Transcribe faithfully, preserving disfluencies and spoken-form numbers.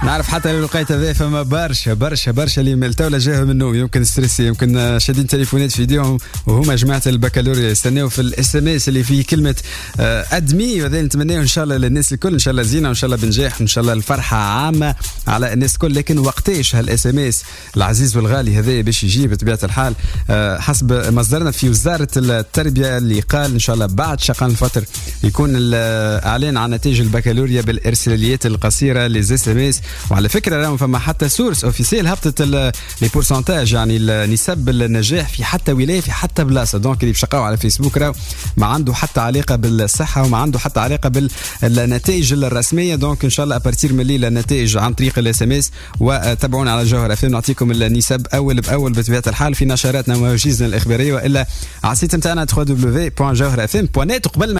نعرف حتى لو لقيت هذا فما برشا برشا برشا اللي التولا جاهم من النوم، يمكن ستريسي، يمكن شادين تليفونات في ايديهم وهما جماعه البكالوريا يستناو في الاس ام اس اللي فيه كلمه ادمي. وهذا نتمناه ان شاء الله للناس الكل، ان شاء الله زينه وان شاء الله بنجاح وان شاء الله الفرحه عامه على الناس الكل. لكن وقتاش هالاس ام اس العزيز والغالي هذا باش يجي بطبيعه الحال؟ حسب مصدرنا في وزاره التربيه اللي قال ان شاء الله بعد شقان الفطر يكون الاعلان عن نتائج البكالوريا بالارساليات القصيره لزيس ام اس. وعلى فكره راهم فما حتى سورس اوفيسيال هبطت لي بورسنتاج، يعني نسب النجاح في حتى ولايه في حتى بلاصه. دونك اللي بشقاو على فيسبوك راهو ما عنده حتى علاقه بالصحه وما عنده حتى علاقه بالنتائج الرسميه. دونك ان شاء الله ابارتير من الليله النتائج عن طريق الاس ام اس. وتابعونا على جوهر اف ام نعطيكم النسب اول باول بطبيعه الحال في نشراتنا ومواجزنا الاخباريه، والا على السيت نتاعنا دبليو دبليو دبليو دوت جوهر اف ام دوت نت. قبل